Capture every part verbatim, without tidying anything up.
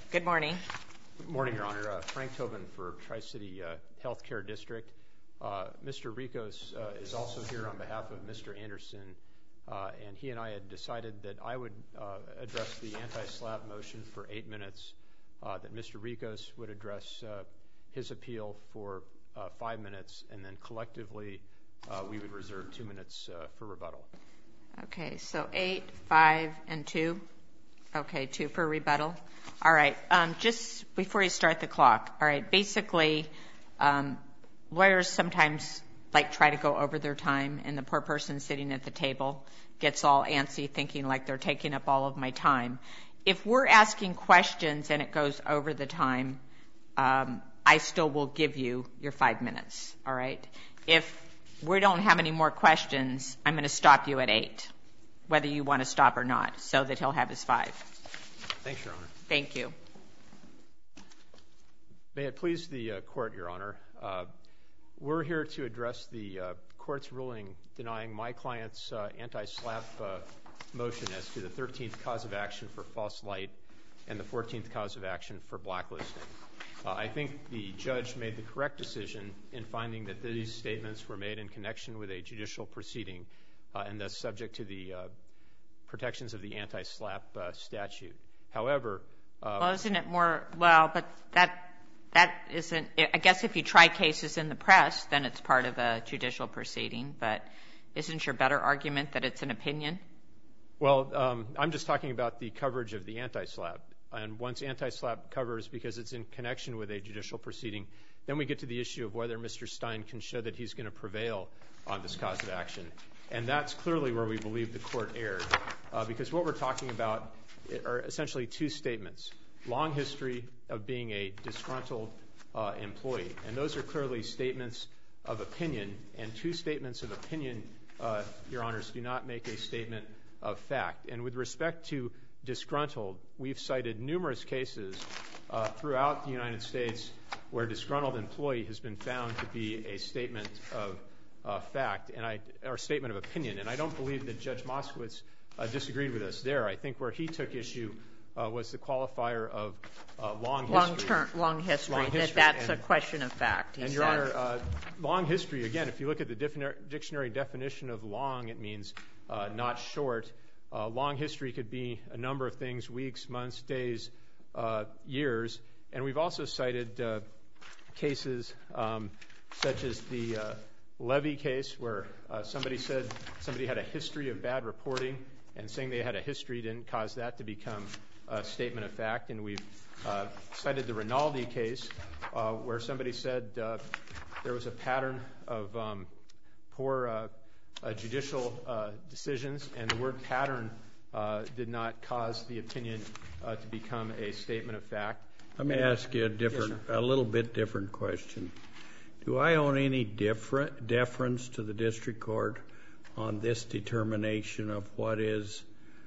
Good morning. Good morning, Your Honor. Uh, Frank Tobin for Tri-City uh, Healthcare District. Uh, Mister Ricos uh, is also here on behalf of Mister Anderson, uh, and he and I had decided that I would uh, address the anti-SLAPP motion for eight minutes, uh, that Mister Ricos would address uh, his appeal for uh, five minutes, and then collectively uh, we would reserve two minutes uh, for rebuttal. Okay, so eight, five, and two. Okay, two for rebuttal. All right, um, just before you start the clock, all right, basically um, lawyers sometimes like try to go over their time, and the poor person sitting at the table gets all antsy thinking like they're taking up all of my time. If we're asking questions and it goes over the time, um, I still will give you your five minutes, all right? If we don't have any more questions, I'm going to stop you at eight, whether you want to stop or not, so that he'll have his five. Thanks, Your Honor. Thank you. May it please the uh, Court, Your Honor. Uh, we're here to address the uh, Court's ruling denying my client's uh, anti-SLAPP uh, motion as to the thirteenth cause of action for false light and the fourteenth cause of action for blacklisting. Uh, I think the judge made the correct decision in finding that these statements were made in connection with a judicial proceeding uh, and thus subject to the uh, protections of the anti-SLAPP uh, statute. However, uh, well, isn't it more, well, but that that isn't, I guess if you try cases in the press, then it's part of a judicial proceeding, but isn't your better argument that it's an opinion? Well, um, I'm just talking about the coverage of the anti-SLAPP. And once anti-SLAPP covers because it's in connection with a judicial proceeding, then we get to the issue of whether Mister Stein can show that he's going to prevail on this cause of action. And that's clearly where we believe the Court erred, uh, because what we're talking about are essentially two statements. Long history of being a disgruntled uh, employee. And those are clearly statements of opinion. And two statements of opinion, uh, Your Honors, do not make a statement of fact. And with respect to disgruntled, we've cited numerous cases uh, throughout the United States where disgruntled employee has been found to be a statement of uh, fact and I, or statement of opinion. And I don't believe that Judge Moskowitz uh, disagreed with us there. I think where he took issue uh, was the qualifier of uh, long history. Long term, long history, long history. that that's and, a question of fact, he And, said. Your Honor, uh, long history, again, if you look at the dictionary, dictionary definition of long, it means uh, not short. Uh, long history could be a number of things, weeks, months, days, uh, years. And we've also cited uh, cases um, such as the uh, Levy case where uh, somebody said somebody had a history of bad reporting, and saying they had a history didn't cause that to become a statement of fact. And we've uh, cited the Rinaldi case uh, where somebody said uh, there was a pattern of um, poor uh, Uh, judicial uh, decisions, and the word pattern uh, did not cause the opinion uh, to become a statement of fact. Let me ask you a different, yes, a little bit different question. Do I own any different deference to the district court on this determination of what is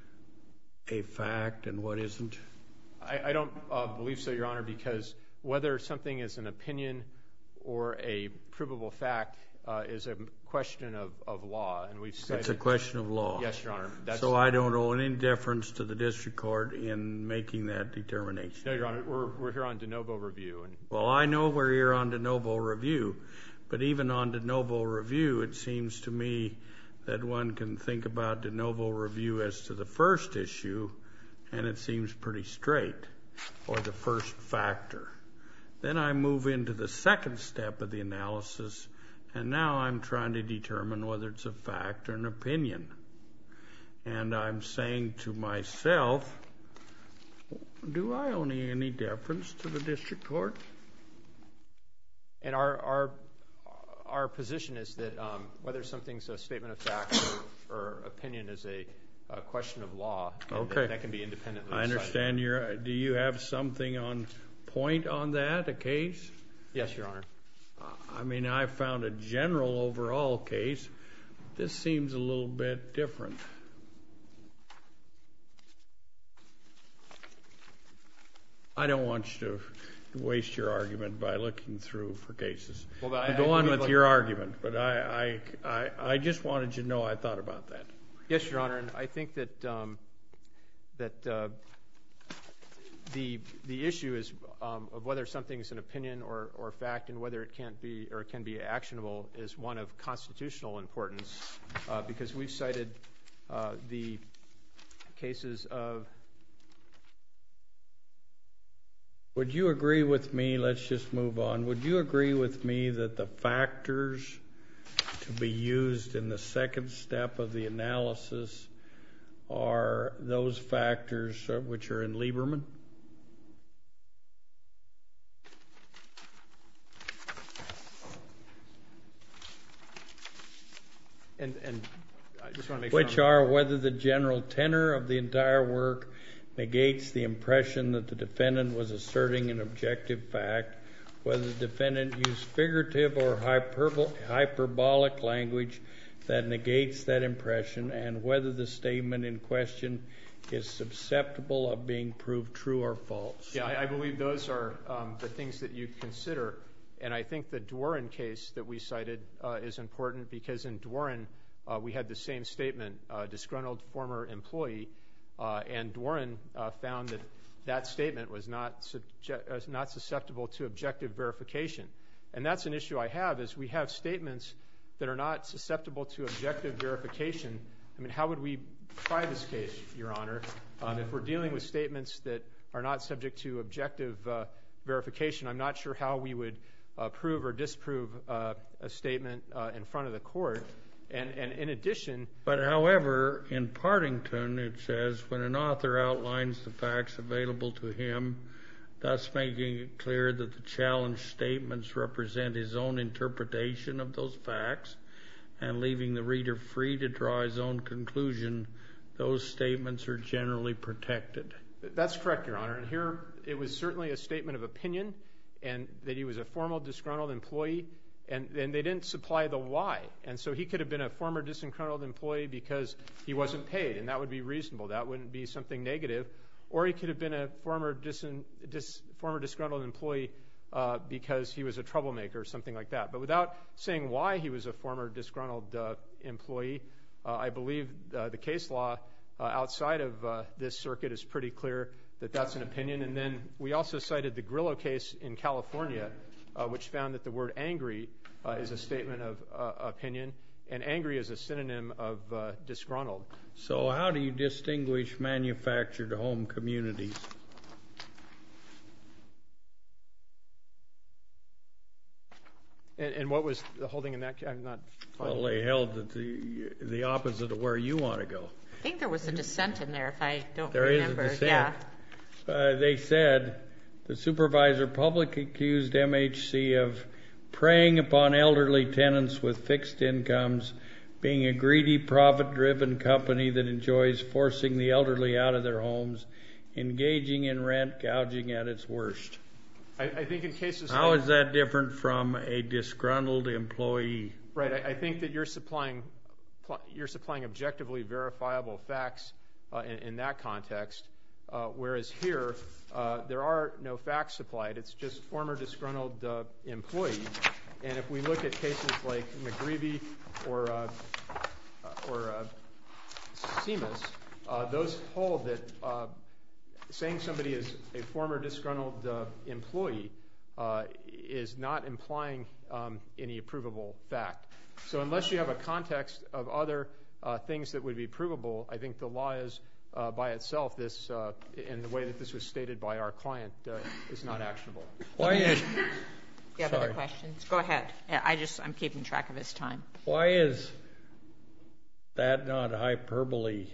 a fact and what isn't? I, I don't uh, believe so, Your Honor, because whether something is an opinion or a provable fact uh, is a question of, of law, and we've cited... It's a question of law. Yes, Your Honor. That's... So I don't owe any deference to the district court in making that determination. No, Your Honor. We're, we're here on de novo review. And... Well, I know we're here on de novo review, but even on de novo review, it seems to me that one can think about de novo review as to the first issue, and it seems pretty straight, or the first factor. Then I move into the second step of the analysis, and now I'm trying to determine whether it's a fact or an opinion. And I'm saying to myself, do I owe any deference to the district court? And our our, our position is that um, whether something's a statement of fact or, or opinion is a, a question of law, and okay. that, that can be independently I understand your... Do you have something on point on that, a case? Yes, Your Honor. I mean, I found a general overall case. This seems a little bit different. I don't want you to waste your argument by looking through for cases. Well, I, go I on with like your argument, but I, I, I, I just wanted you to know I thought about that. Yes, Your Honor, and I think that um, that uh, the the issue is um, of whether something is an opinion or, or fact, and whether it can't be or can be actionable is one of constitutional importance, uh, because we've cited uh, the cases of. Would you agree with me? Let's just move on. Would you agree with me that the factors to be used in the second step of the analysis are those factors which are in Lieberman? And, and I just want to make Which sure are whether the general tenor of the entire work negates the impression that the defendant was asserting an objective fact, whether the defendant used figurative or hyperbol hyperbolic language that negates that impression, and whether the statement in question is susceptible of being proved true or false. Yeah, I, I believe those are um, the things that you consider. And I think the Dworin case that we cited uh, is important because in Dworin uh, we had the same statement, uh, disgruntled former employee, uh, and Dworin uh, found that that statement was not, subject, uh, not susceptible to objective verification. And that's an issue I have, is we have statements that are not susceptible to objective verification. I mean, how would we try this case, Your Honor, um, if we're dealing with statements that are not subject to objective uh, verification? I'm not sure how we would uh, prove or disprove uh, a statement uh, in front of the court. And, and in addition... But however, in Partington it says, when an author outlines the facts available to him, thus making it clear that the challenged statements represent his own interpretation of those facts and leaving the reader free to draw his own conclusion, those statements are generally protected. That's correct, Your Honor. And here it was certainly a statement of opinion, and that he was a former disgruntled employee, and, and they didn't supply the why. And so he could have been a former disgruntled employee because he wasn't paid, and that would be reasonable. That wouldn't be something negative. Or he could have been a former, dis, dis, former disgruntled employee uh, because he was a troublemaker or something like that. But without saying why he was a former disgruntled uh, employee, uh, I believe uh, the case law uh, outside of uh, this circuit is pretty clear that that's an opinion. And then we also cited the Grillo case in California, uh, which found that the word angry uh, is a statement of uh, opinion, and angry is a synonym of uh, disgruntled. So how do you distinguish manufactured home communities? And, and what was the holding in that case? I'm not Well, they held that the, the opposite of where you want to go. I think there was a dissent in there, if I don't there remember. There is a dissent. Yeah. Uh, they said the supervisor publicly accused M H C of preying upon elderly tenants with fixed incomes, being a greedy, profit-driven company that enjoys forcing the elderly out of their homes, engaging in rent gouging at its worst. I, I think in cases How like, is that different from a disgruntled employee? Right. I, I think that you're supplying you're supplying objectively verifiable facts uh, in, in that context, uh, whereas here uh, there are no facts supplied. It's just former disgruntled uh, employee. And if we look at cases like McGreevy or uh, or uh, Seamus, uh, those hold that uh, saying somebody is a former disgruntled uh, employee uh, is not implying um, any provable fact. So unless you have a context of other uh, things that would be provable, I think the law is uh, by itself, this uh, in the way that this was stated by our client, uh, is not actionable. Why is Do you have Sorry. other questions? Go ahead. Yeah, I just, I'm keeping track of his time. Why is that not hyperbole?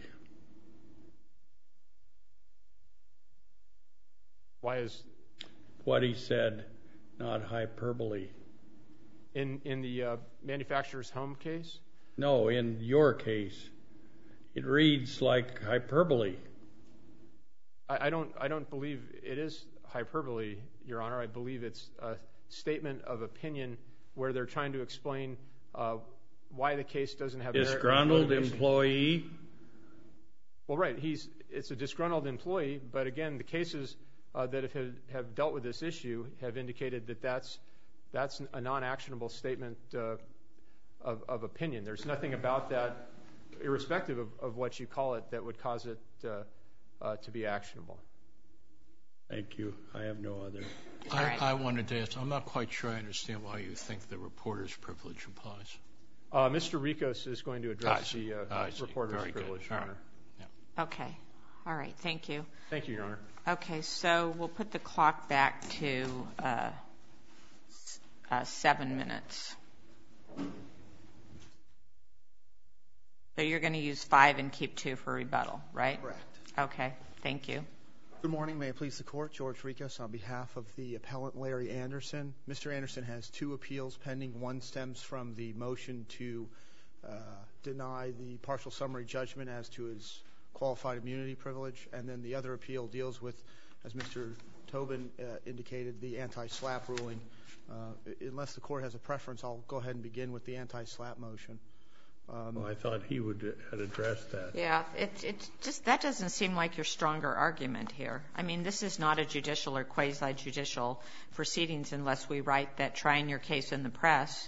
Why is What he said not hyperbole? in in the uh, manufacturer's home case? No, in your case, it reads like hyperbole. I, I don't I don't believe it is hyperbole, Your Honor. I believe it's a statement of opinion where they're trying to explain uh, why the case doesn't have merit and Disgruntled motivation. employee. Well, right. He's it's a disgruntled employee, but again, the cases uh, that have have dealt with this issue have indicated that that's that's a non-actionable statement uh, of, of opinion. There's nothing about that, irrespective of, of what you call it, that would cause it uh, uh, to be actionable. Thank you. I have no other. I, right. I wanted to ask, I'm not quite sure I understand why you think the reporter's privilege applies. Uh, Mister Ricos is going to address I see. the uh, I see. reporter's Very good. privilege, All Your right. Honor. Yeah. Okay. All right. Thank you. Thank you, Your Honor. Okay, so we'll put the clock back to uh, s- uh, seven minutes. So you're going to use five and keep two for rebuttal, right? Correct. Okay. Thank you. Good morning. May it please the Court. George Ricos on behalf of the appellant Larry Anderson. Mister Anderson has two appeals pending. One stems from the motion to uh, deny the partial summary judgment as to his qualified immunity privilege, and then the other appeal deals with, as Mister Tobin uh, indicated, the anti-SLAPP ruling. Uh, unless the Court has a preference, I'll go ahead and begin with the anti-SLAPP motion. Um, Well, I thought he would had addressed that. Yeah, it, it just, that doesn't seem like your stronger argument here. I mean, this is not a judicial or quasi-judicial proceedings unless we write that trying your case in the press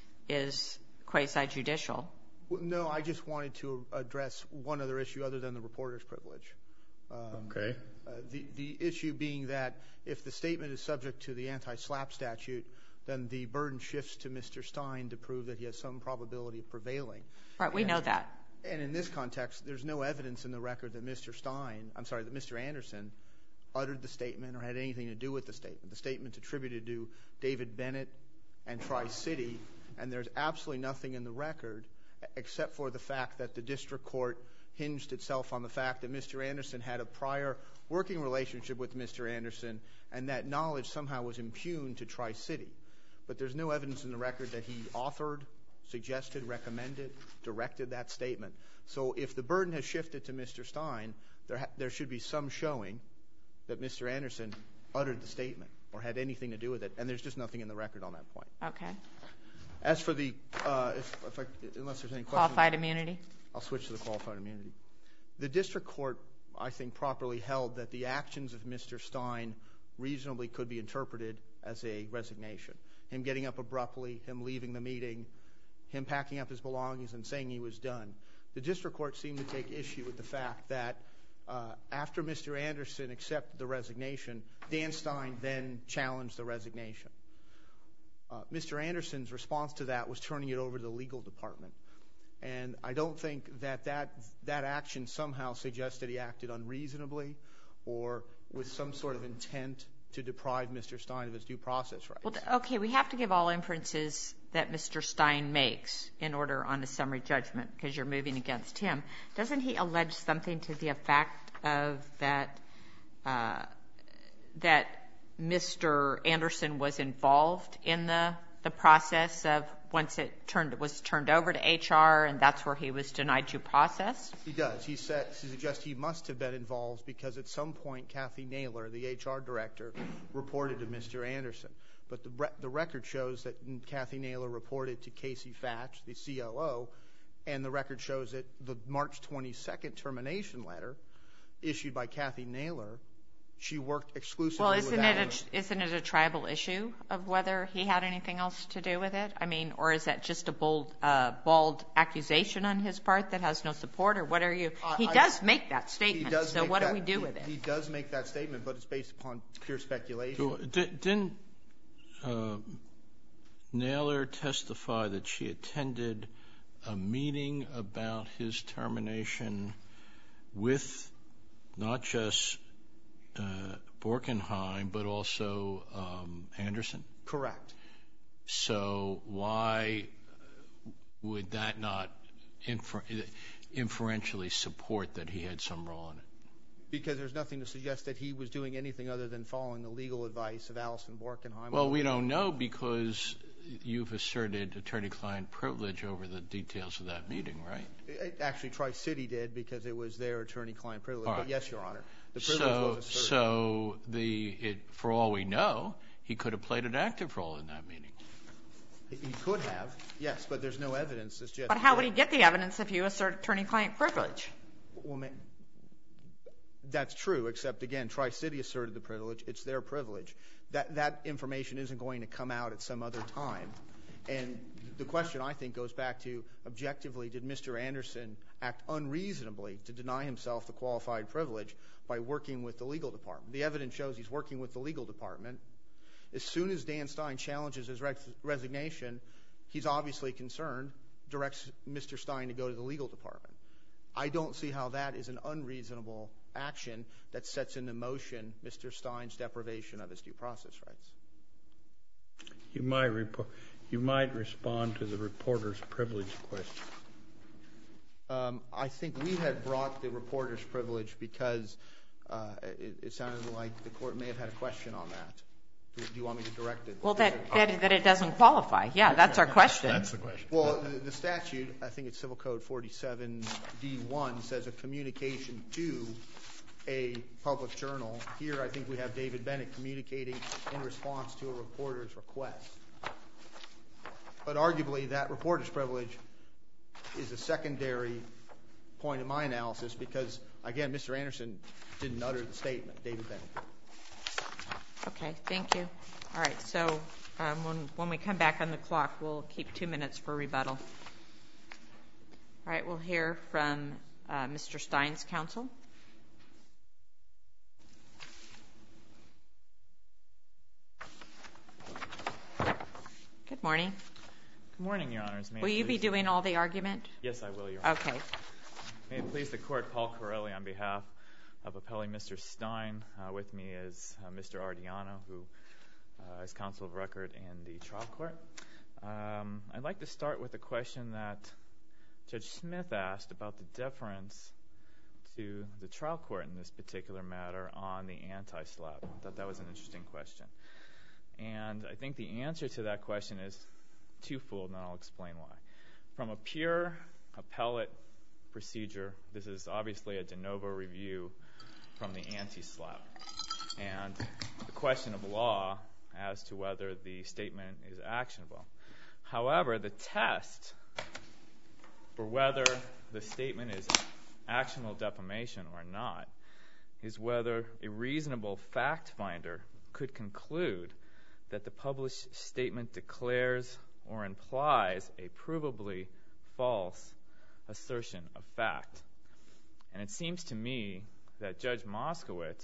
is quasi-judicial. well, no, I just wanted to address one other issue other than the reporter's privilege. Um, Okay. Uh, the, the issue being that if the statement is subject to the anti-SLAPP statute, then the burden shifts to Mister Stein to prove that he has some probability of prevailing. Right, we And- know that. And in this context, there's no evidence in the record that Mister Stein, I'm sorry, that Mister Anderson uttered the statement or had anything to do with the statement. The statement's attributed to David Bennett and Tri-City, and there's absolutely nothing in the record except for the fact that the district court hinged itself on the fact that Mister Anderson had a prior working relationship with Mister Anderson, and that knowledge somehow was impugned to Tri-City. But there's no evidence in the record that he authored, suggested, recommended, directed that statement. So if the burden has shifted to Mister Stein, there, ha- there should be some showing that Mister Anderson uttered the statement or had anything to do with it, and there's just nothing in the record on that point. Okay. As for the, uh, if, if I, unless there's any questions, Qualified immunity? I'll switch to the qualified immunity. The district court, I think, properly held that the actions of Mister Stein reasonably could be interpreted as a resignation. Him getting up abruptly, him leaving the meeting, him packing up his belongings and saying he was done. The district court seemed to take issue with the fact that uh, after Mister Anderson accepted the resignation, Dan Stein then challenged the resignation. Uh, Mister Anderson's response to that was turning it over to the legal department. And I don't think that that, that action somehow suggests that he acted unreasonably or with some sort of intent to deprive Mister Stein of his due process rights. Well, okay, we have to give all inferences that Mister Stein makes in order on a summary judgment because you're moving against him. Doesn't he allege something to the effect of that uh, that Mister Anderson was involved in the the process of once it turned was turned over to H R and that's where he was denied due process? He does. He, said, he suggests he must have been involved because at some point Kathy Naylor, the H R director, reported to Mister Anderson. But the, re- the record shows that Kathy Naylor reported to Casey Fatch, the C O O, and the record shows that the March twenty-second termination letter issued by Kathy Naylor, she worked exclusively Well, with isn't Alan. it a, isn't it a tribal issue of whether he had anything else to do with it? I mean, or is that just a bold, uh, bald accusation on his part that has no support, or what are you? I- He I- does make that He statement. does So make what that, do we do he, with it? He does make that statement, but it's based upon pure speculation. So, di- didn't uh, Naylor testify that she attended a meeting about his termination with not just uh, Borkenheim, but also um, Anderson? Correct. So why would that not infer- inferentially support that he had some role in it? Because there's nothing to suggest that he was doing anything other than following the legal advice of Alison Borkenheim. Well, we don't know because you've asserted attorney-client privilege over the details of that meeting, right? It- Actually, Tri-City did because it was their attorney-client privilege. All But right. yes, Your Honor, the privilege So, was asserted. so the it, for all we know, he could have played an active role in that meeting. He could have, yes, but there's no evidence. It's just But how would he get the evidence if you assert attorney-client privilege? Well, ma- that's true, except, again, Tri-City asserted the privilege. It's their privilege. That that information isn't going to come out at some other time. And the question, I think, goes back to, objectively, did Mister Anderson act unreasonably to deny himself the qualified privilege by working with the legal department. The evidence shows he's working with the legal department. As soon as Dan Stein challenges his res- resignation, he's obviously concerned, directs Mister Stein to go to the legal department. I don't see how that is an unreasonable action that sets into motion Mister Stein's deprivation of his due process rights. You might, rep- you might respond to the reporter's privilege question. Um, I think we had brought the reporter's privilege because uh, it, it sounded like the court may have had a question on that. Do, do you want me to direct it? Well, that, that, that it doesn't qualify. Yeah, that's our question. That's the question. Well, the, the statute, I think it's Civil Code forty-seven D one, says a communication to a public journal. Here, I think we have David Bennett communicating in response to a reporter's request. But arguably, that reporter's privilege is a secondary point in my analysis because, again, Mister Anderson didn't utter the statement, David Bennett. Okay, thank you. All right, so um, when, when we come back on the clock, we'll keep two minutes for rebuttal. All right, we'll hear from uh, Mister Stein's counsel. Good morning. Good morning, Your Honors. May Will you be doing all the argument? Yes, I will, Your Honor. Okay. May it please the Court, Paul Corelli on behalf of appellee Mister Stein. Uh, with me is uh, Mister Ardiano, who uh, is counsel of record in the trial court. Um, I'd like to start with a question that Judge Smith asked about the deference to the trial court in this particular matter on the anti-slap. I thought that was an interesting question. And I think the answer to that question is twofold, and I'll explain why. From a pure appellate procedure, this is obviously a de novo review from the anti-slap. And the question of law as to whether the statement is actionable. However, the test for whether the statement is actionable defamation or not is whether a reasonable fact finder could conclude that the published statement declares or implies a provably false assertion of fact. And it seems to me that Judge Moskowitz,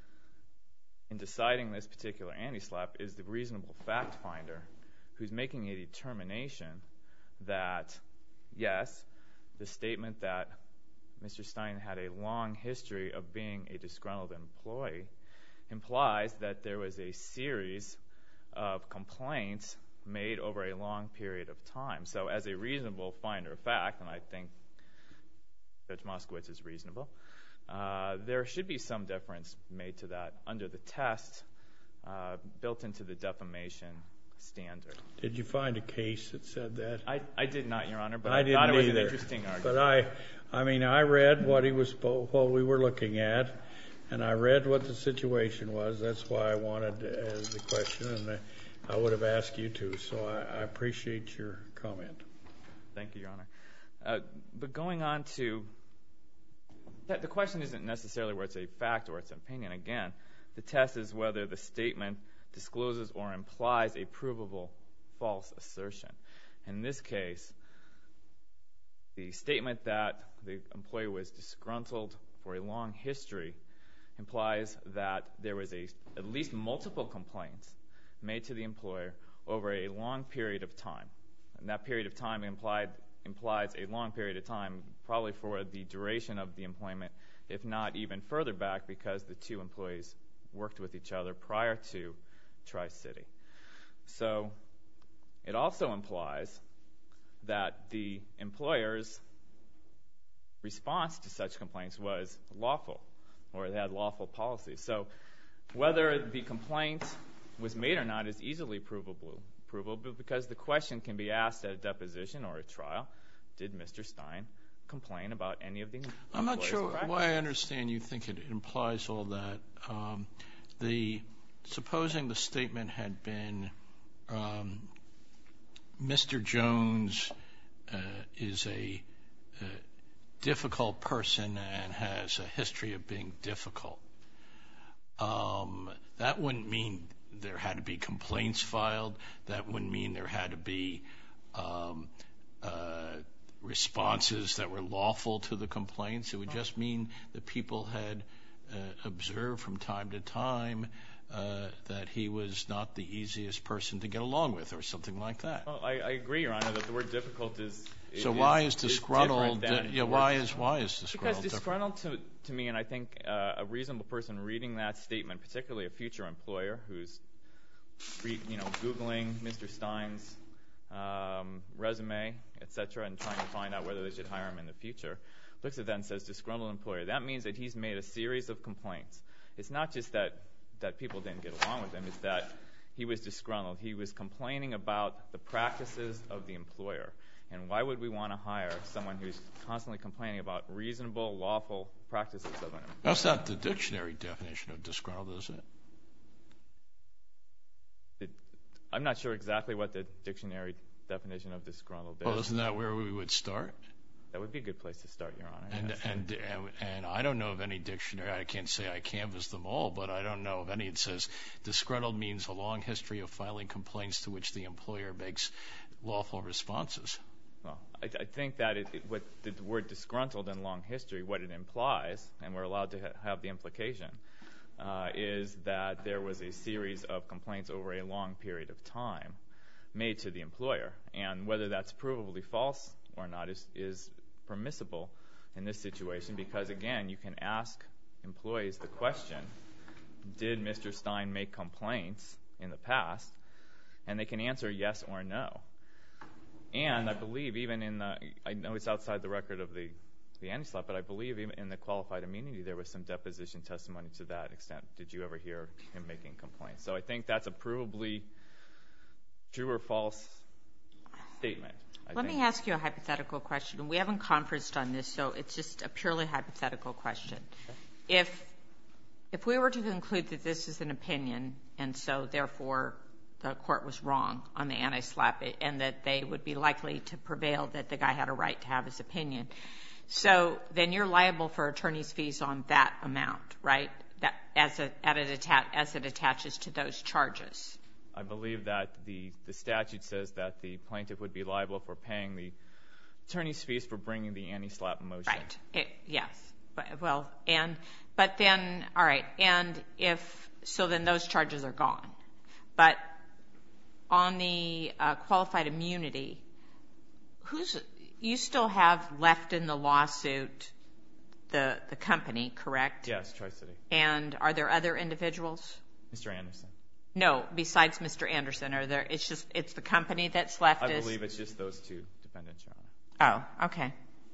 in deciding this particular anti-slap, is the reasonable fact finder who's making a determination that, yes, the statement that Mister Stein had a long history of being a disgruntled employee implies that there was a series of complaints made over a long period of time. So as a reasonable finder of fact, and I think Judge Moskowitz is reasonable, uh, there should be some deference made to that under the test uh, built into the defamation standard. Did you find a case that said that? I, I did not, Your Honor, but I, I didn't thought it was either. an interesting argument. But I, I mean, I read what he was, what we were looking at, and I read what the situation was. That's why I wanted uh, the question, and I would have asked you to. So I, I appreciate your comment. Thank you, Your Honor. Uh, but going on to that, the question isn't necessarily whether it's a fact or it's an opinion. Again, the test is whether the statement discloses or implies a provable false assertion. In this case, the statement that the employee was disgruntled for a long history implies that there was a, at least multiple complaints made to the employer over a long period of time. And that period of time implied, implies a long period of time, probably for the duration of the employment, if not even further back, because the two employees worked with each other prior to Tri-City. So it also implies that the employer's response to such complaints was lawful, or they had lawful policy. So whether the complaint was made or not is easily provable, provable because the question can be asked at a deposition or a trial. Did Mister Stein complain about any of the employees' I'm not sure practice? why I understand you think it implies all that. Um, the supposing the statement had been um, Mister Jones uh, is a uh, difficult person and has a history of being difficult. Um, that wouldn't mean there had to be complaints filed. That wouldn't mean there had to be um, uh, responses that were lawful to the complaints. It would just mean that people had uh, observed from time to time uh, that he was not the easiest person to get along with or something like that. Well, I, I agree, Your Honor, that the word difficult is... So is, why is disgruntled... Is uh, yeah, why is, why is disgruntled Because disgruntled to, to me, and I think uh, a reasonable person reading that statement, particularly a future employer who's, re, you know, Googling Mister Stein's um, resume, et cetera, and trying to find out whether they should hire him in the future, looks at that and says, disgruntled employer. That means that he's made a series of complaints. It's not just that, that people didn't get along with him. It's that he was disgruntled. He was complaining about the practices of the employer. And why would we want to hire someone who's constantly complaining about reasonable, lawful practices of an employer? That's not the dictionary definition of disgruntled, is it? it I'm not sure exactly what the dictionary definition of disgruntled is. Well, isn't that where we would start? That would be a good place to start, Your Honor. And, yes. and and and I don't know of any dictionary. I can't say I canvassed them all, but I don't know of any that says disgruntled means a long history of filing complaints to which the employer makes lawful responses. Well, I, I think that it, it, what the word disgruntled in long history, what it implies, and we're allowed to ha have the implication, uh, is that there was a series of complaints over a long period of time made to the employer. And whether that's provably false or not is, is permissible in this situation because, again, you can ask employees the question, did Mister Stein make complaints in the past? And they can answer yes or no. And I believe even in the, I know it's outside the record of the, the anti-slap, but I believe even in the qualified immunity there was some deposition testimony to that extent. Did you ever hear him making complaints? So I think that's a provably true or false statement. I Let think. me ask you a hypothetical question. We haven't conferenced on this, so it's just a purely hypothetical question. Okay. If, if we were to conclude that this is an opinion, and so therefore the court was wrong on the anti-slap and that they would be likely to prevail that the guy had a right to have his opinion. So then you're liable for attorney's fees on that amount, right? That as, a, at it atta as it attaches to those charges. I believe that the, the statute says that the plaintiff would be liable for paying the attorney's fees for bringing the anti-slap motion. Right. It, yes. But, well, and, but then, all right, and if, so then those charges are gone. But on the uh, qualified immunity, who's, you still have left in the lawsuit the, the company, correct? Yes, Tri-City. And are there other individuals? Mister Anderson. No, besides Mister Anderson, are there, it's just, it's the company that's left? I as, believe it's just those two defendants, Your Honor. Oh, okay.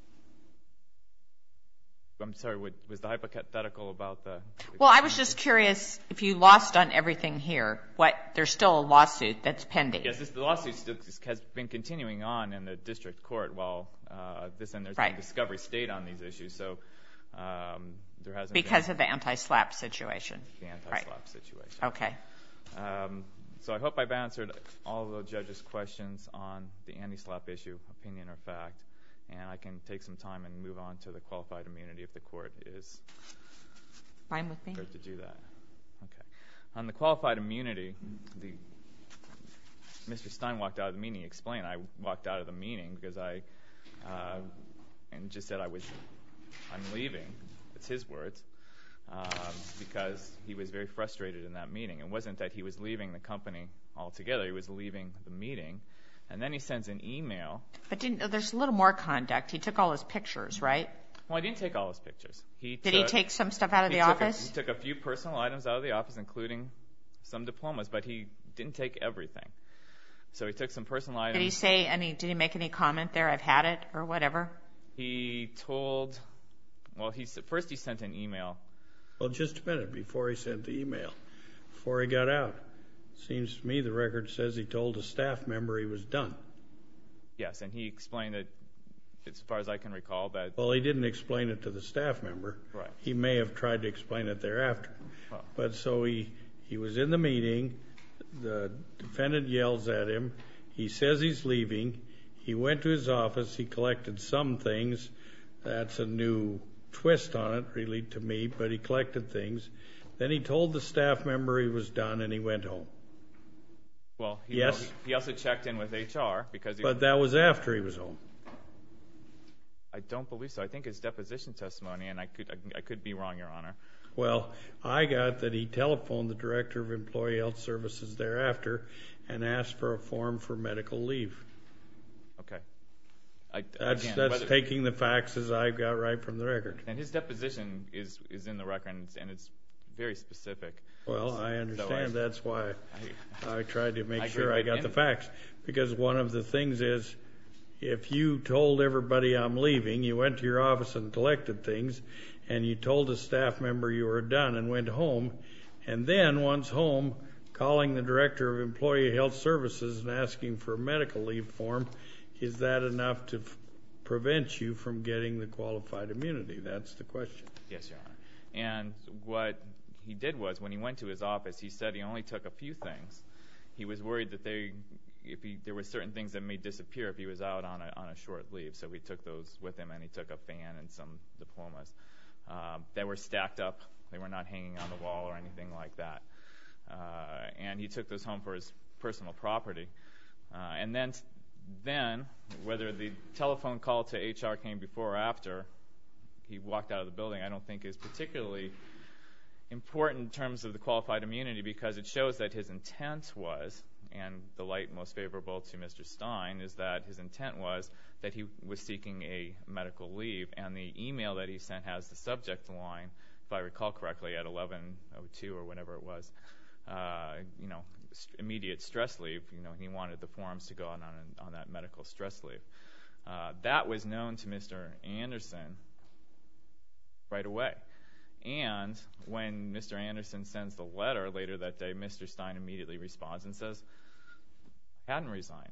I'm sorry, what, was the hypothetical about the... Well, I was just curious if you lost on everything here, what, there's still a lawsuit that's pending. Yes, this, the lawsuit still has been continuing on in the district court while uh, this, and there's right. been discovery stayed on these issues, so um, there hasn't Because been... of the anti-slap situation. The anti-slap right. situation. Okay. Um, so I hope I've answered all of the judges' questions on the anti-slap issue, opinion or fact. And I can take some time and move on to the qualified immunity if the court is fine with me prepared to do that. Okay. On the qualified immunity, the Mister Stein walked out of the meeting. He explained I walked out of the meeting because I uh, and just said I was I'm leaving. It's his words um, because he was very frustrated in that meeting. It wasn't that he was leaving the company altogether. He was leaving the meeting. And then he sends an email. But didn't, there's a little more conduct. He took all his pictures, right? Well, he didn't take all his pictures. He Did took, he take some stuff out of the office? A, he took a few personal items out of the office, including some diplomas, but he didn't take everything. So he took some personal items. Did he say any, did he make any comment there, I've had it, or whatever? He told, well, he first he sent an email. Well, just a minute before he sent the email, before he got out. Seems to me the record says he told a staff member he was done. Yes, and he explained that, as far as I can recall, that... Well, he didn't explain it to the staff member. Right. He may have tried to explain it thereafter. Well. But so he, he was in the meeting. The defendant yells at him. He says he's leaving. He went to his office. He collected some things. That's a new twist on it, really, to me, but he collected things. Then he told the staff member he was done, and he went home. Well, he, yes. he, he also checked in with H R because... He, but that was after he was home. I don't believe so. I think his deposition testimony, and I could I, I could be wrong, Your Honor, Well, I got that he telephoned the Director of Employee Health Services thereafter and asked for a form for medical leave. Okay. I, That's, again, that's whether, taking the facts as I got right from the record. And his deposition is, is in the record, and it's, and it's very specific. Well, I understand. So I, that's why I, I tried to make I sure agree, I got the facts. Because one of the things is, if you told everybody I'm leaving, you went to your office and collected things, and you told a staff member you were done and went home, and then once home, calling the Director of Employee Health Services and asking for a medical leave form, is that enough to f- prevent you from getting the qualified immunity? That's the question. Yes, Your Honor. And what he did was, when he went to his office, he said he only took a few things. He was worried that they, if he, there were certain things that may disappear if he was out on a, on a short leave. So he took those with him, and he took a fan and some diplomas. Uh, they were stacked up. They were not hanging on the wall or anything like that. Uh, and he took those home for his personal property. Uh, and then, then, whether the telephone call to H R came before or after he walked out of the building, I don't think is particularly important in terms of the qualified immunity, because it shows that his intent was, and the light most favorable to Mister Stein is that his intent was that he was seeking a medical leave, and the email that he sent has the subject line, if I recall correctly, at eleven oh two or whatever it was, uh, you know, immediate stress leave. You know, he wanted the forms to go on on, on that medical stress leave. Uh, that was known to Mister Anderson right away. And when Mister Anderson sends the letter later that day, Mister Stein immediately responds and says, I hadn't resigned.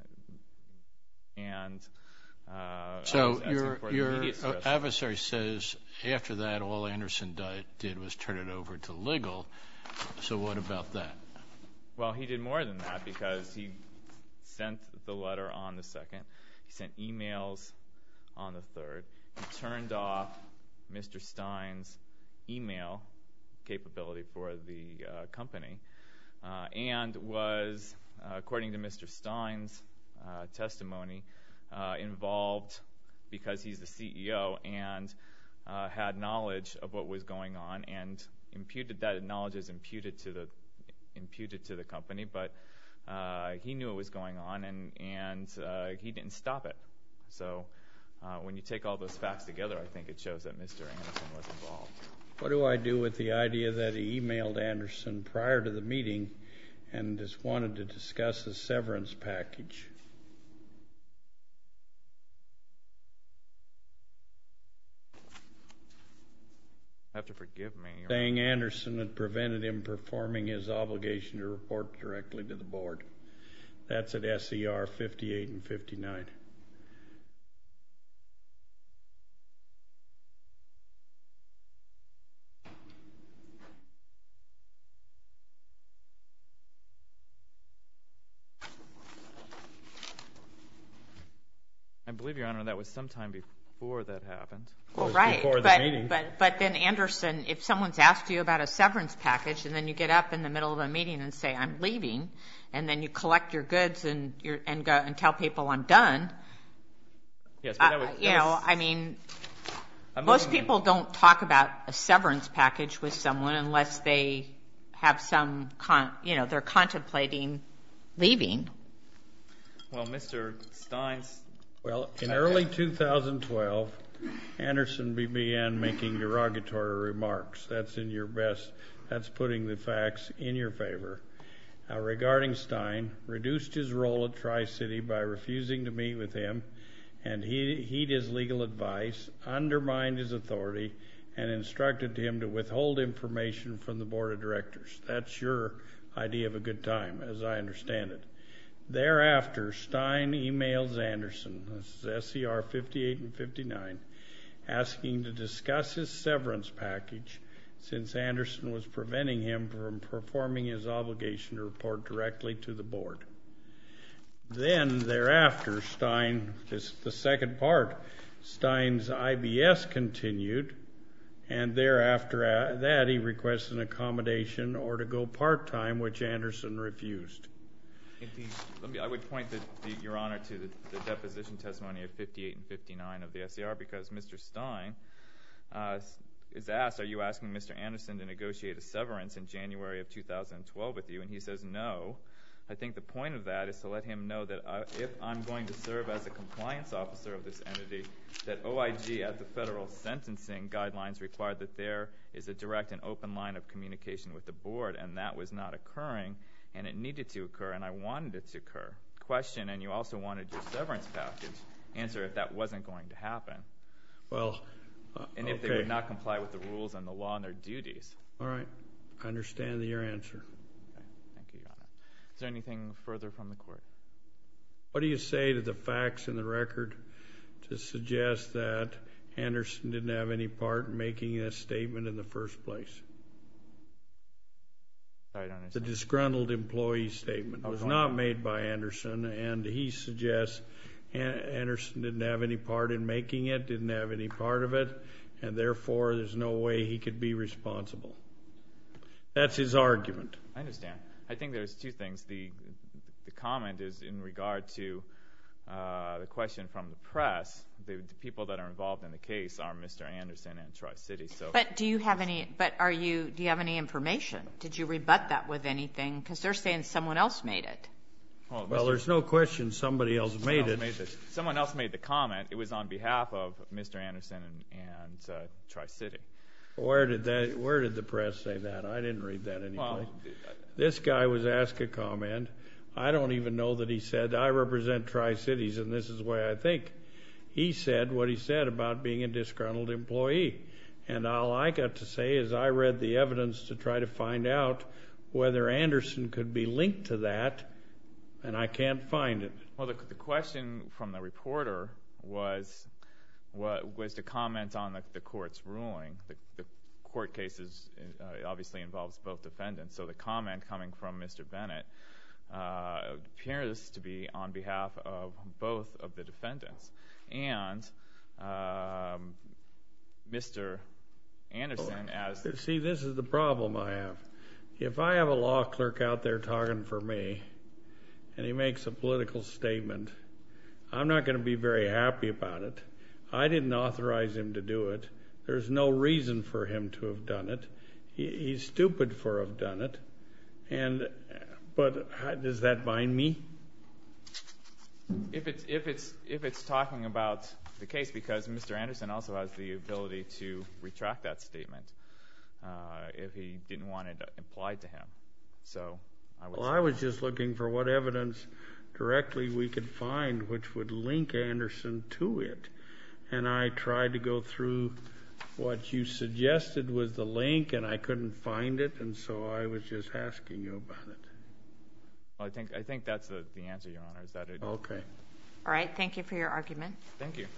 And uh, so your, your adversary says after that, all Anderson did was turn it over to legal. So what about that? Well, he did more than that, because he sent the letter on the second. He sent emails on the third. He turned off Mister Stein's email capability for the uh, company, uh, and was, uh, according to Mister Stein's uh, testimony, uh, involved because he's the C E O and uh, had knowledge of what was going on, and imputed that knowledge is imputed to the imputed to the company, but uh, he knew what was going on, and and uh, he didn't stop it. So uh, when you take all those facts together, I think it shows that Mister Anderson was involved. What do I do with the idea that he emailed Anderson prior to the meeting and just wanted to discuss a severance package? You have to forgive me. Saying Anderson had prevented him performing his obligation to report directly to the board. That's at S E R fifty-eight and fifty-nine. I believe, Your Honor, that was sometime before that happened. Well, right, before the but, meeting. but but then Anderson, if someone's asked you about a severance package, and then you get up in the middle of a meeting and say I'm leaving, and then you collect your goods and your and go and tell people I'm done. Yes, but that was, uh, that you know, was, I mean, I'm most looking- people don't talk about a severance package with someone unless they have some, con, you know, they're contemplating leaving. Well, Mister Stein's. Well, in early two thousand twelve, Anderson began making derogatory remarks. That's in your best. That's putting the facts in your favor. Uh, regarding Stein, reduced his role at Tri-City by refusing to meet with him and he, heed his legal advice, undermined his authority, and instructed him to withhold information from the board of directors. That's your idea of a good time, as I understand it. Thereafter, Stein emails Anderson, this is S C R fifty-eight and fifty-nine, asking to discuss his severance package since Anderson was preventing him from performing his obligation to report directly to the board. Then, thereafter, Stein, this the second part, Stein's I B S continued, and thereafter that he requested an accommodation or to go part-time, which Anderson refused. The, let me, I would point, the, the, Your Honor, to the, the deposition testimony of fifty-eight and fifty-nine of the S C R, because Mister Stein uh, is asked, are you asking Mister Anderson to negotiate a severance in January of two thousand twelve with you? And he says no. I think the point of that is to let him know that I, if I'm going to serve as a compliance officer of this entity, that O I G at the federal sentencing guidelines required that there is a direct and open line of communication with the board, and that was not occurring, and it needed to occur, and I wanted it to occur. Question, and you also wanted your severance package. Answer, if that wasn't going to happen. Well, uh, And if okay. they would not comply with the rules and the law and their duties. All right. I understand your answer. Okay. Thank you, Your Honor. Is there anything further from the court? What do you say to the facts in the record to suggest that Anderson didn't have any part in making this statement in the first place? Sorry, I don't The understand. disgruntled employee statement Oh, was going not on. made by Anderson, and he suggests Anderson didn't have any part in making it, didn't have any part of it, and therefore there's no way he could be responsible. That's his argument. I understand. I think there's two things. The the comment is in regard to uh, the question from the press. The, the people that are involved in the case are Mister Anderson and Tri-City. So, But do you have any, but are you, do you have any information? Did you rebut that with anything? Because they're saying someone else made it. well, Well, Mister there's no question somebody else someone made else it. Made the, someone else made the comment. It was on behalf of Mister Anderson and, and uh, Tri-City. Where did that? Where did the press say that? I didn't read that anyplace. Well, This guy was asked a comment. I don't even know that he said, I represent Tri-Cities, and this is the way I think. He said what he said about being a disgruntled employee. And all I got to say is I read the evidence to try to find out whether Anderson could be linked to that, and I can't find it. well, the, the question from the reporter was what was to comment on the, the court's ruling. The, the court case is, uh, obviously involves both defendants, so the comment coming from Mister Bennett uh, appears to be on behalf of both of the defendants. And um, Mister Anderson, as See, this is the problem I have. If I have a law clerk out there talking for me, and he makes a political statement, I'm not going to be very happy about it. I didn't authorize him to do it. There's no reason for him to have done it. He, he's stupid for have done it. And but how, does that bind me? if it's if it's if it's talking about the case, because Mister Anderson also has the ability to retract that statement uh, if he didn't want it applied to him. So I would. Well, say I was just looking for what evidence directly we could find which would link Anderson to it. And I tried to go through what you suggested was the link, and I couldn't find it, and so I was just asking you about it. Well, I think I think that's the, the answer, Your Honor. Is that it? Okay. All right, thank you for your argument. Thank you.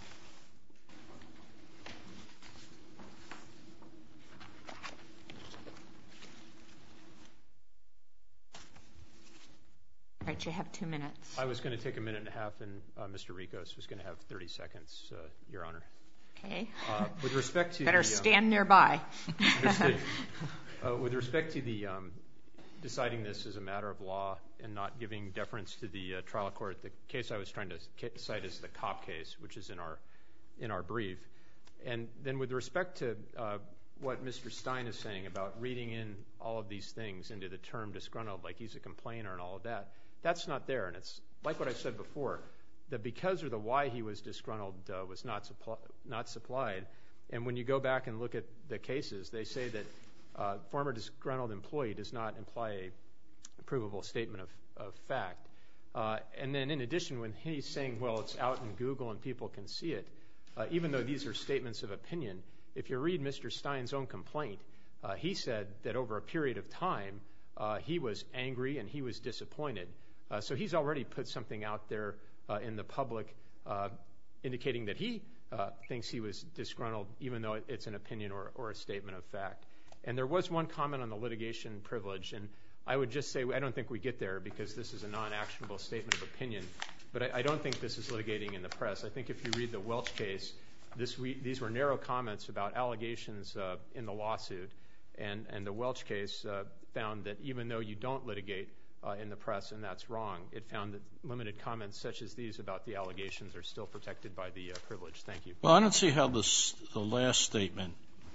All right, you have two minutes. I was going to take a minute and a half, and uh, Mister Ricos was going to have thirty seconds, uh, Your Honor. Okay. Uh, with respect to Better the, um, stand nearby. Understood. Uh, with respect to the um, deciding this as a matter of law and not giving deference to the uh, trial court, the case I was trying to cite is the Kopp case, which is in our in our brief. And then with respect to uh, what Mister Stein is saying about reading in all of these things into the term disgruntled, like he's a complainer and all of that, that's not there. And it's like what I said before. The because or the why he was disgruntled uh, was not suppl- not supplied. And when you go back and look at the cases, they say that uh, former disgruntled employee does not imply a provable statement of, of fact. Uh, and then in addition, when he's saying, well, it's out in Google and people can see it, uh, even though these are statements of opinion, if you read Mister Stein's own complaint, uh, he said that over a period of time, uh, he was angry and he was disappointed. Uh, so he's already put something out there Uh, in the public, uh, indicating that he uh, thinks he was disgruntled, even though it's an opinion or, or a statement of fact. And there was one comment on the litigation privilege, and I would just say I don't think we get there because this is a non-actionable statement of opinion. But I, I don't think this is litigating in the press. I think if you read the Welch case, this we, these were narrow comments about allegations uh, in the lawsuit, and, and the Welch case uh, found that even though you don't litigate Uh, in the press, and that's wrong. It found that limited comments such as these about the allegations are still protected by the uh, privilege. Thank you. Well, I don't see how this, the last statement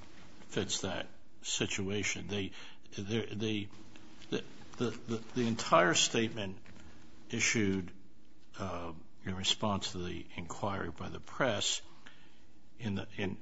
fits that situation. They, the, the, the, the, the entire statement issued uh, in response to the inquiry by the press in the, in,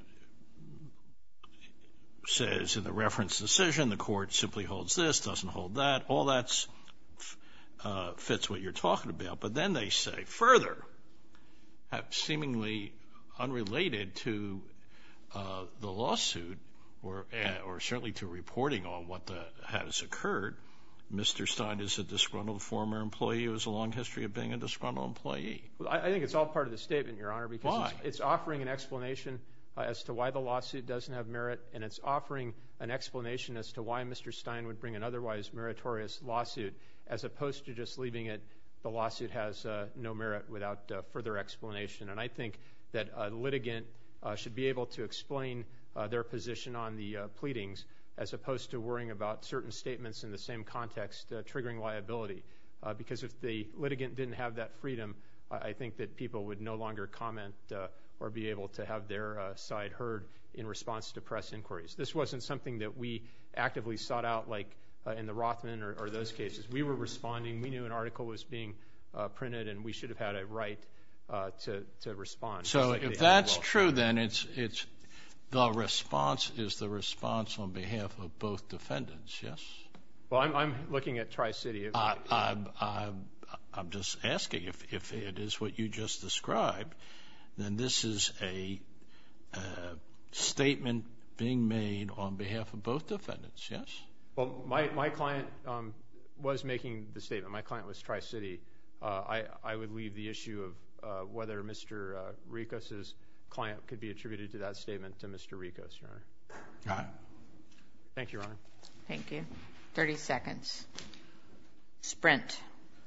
says in the reference decision, the court simply holds this, doesn't hold that. All that's uh, fits what you're talking about. But then they say further, seemingly unrelated to uh, the lawsuit, or uh, or certainly to reporting on what the, has occurred, Mister Stein is a disgruntled former employee who has a long history of being a disgruntled employee. Well, I, I think it's all part of the statement, Your Honor, because Why? It's, it's offering an explanation uh, as to why the lawsuit doesn't have merit, and it's offering an explanation as to why Mister Stein would bring an otherwise meritorious lawsuit, as opposed to just leaving it, the lawsuit has uh, no merit without uh, further explanation. And I think that a litigant uh, should be able to explain uh, their position on the uh, pleadings, as opposed to worrying about certain statements in the same context uh, triggering liability. Uh, because if the litigant didn't have that freedom, uh, I think that people would no longer comment uh, or be able to have their uh, side heard in response to press inquiries. This wasn't something that we actively sought out, like uh, in the Rothman or, or those cases. We were responding. We knew an article was being uh, printed, and we should have had a right uh, to, to respond. So like if they had that's well true, found. then it's it's the response is the response on behalf of both defendants, yes? Well, I'm, I'm looking at Tri-City. I, I'm, I'm, I'm just asking if, if it is what you just described, then this is a uh, statement being made on behalf of both defendants, yes? Well, my, my client um, was making the statement. My client was Tri-City. Uh, I, I would leave the issue of uh, whether Mister Uh, Ricos's client could be attributed to that statement to Mister Ricos, Your Honor. All right. Thank you, Your Honor. Thank you. thirty seconds. Sprint.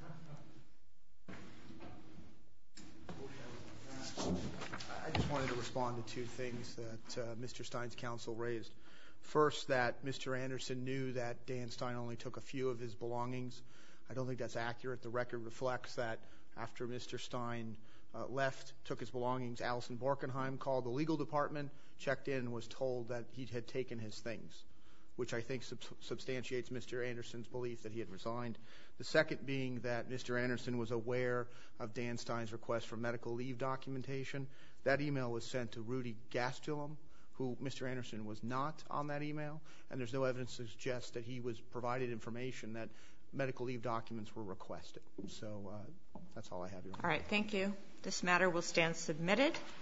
I just wanted to respond to two things that uh, Mister Stein's counsel raised. First, that Mister Anderson knew that Dan Stein only took a few of his belongings. I don't think that's accurate. The record reflects that after Mister Stein uh, left, took his belongings, Allison Borkenheim called the legal department, checked in, and was told that he had taken his things, which I think sub- substantiates Mister Anderson's belief that he had resigned. The second being that Mister Anderson was aware of Dan Stein's request for medical leave documentation. That email was sent to Rudy Gastelum, who Mister Anderson was not on that email, and there's no evidence to suggest that he was provided information that medical leave documents were requested. So uh, that's all I have, Your Honor. All right, thank you. This matter will stand submitted.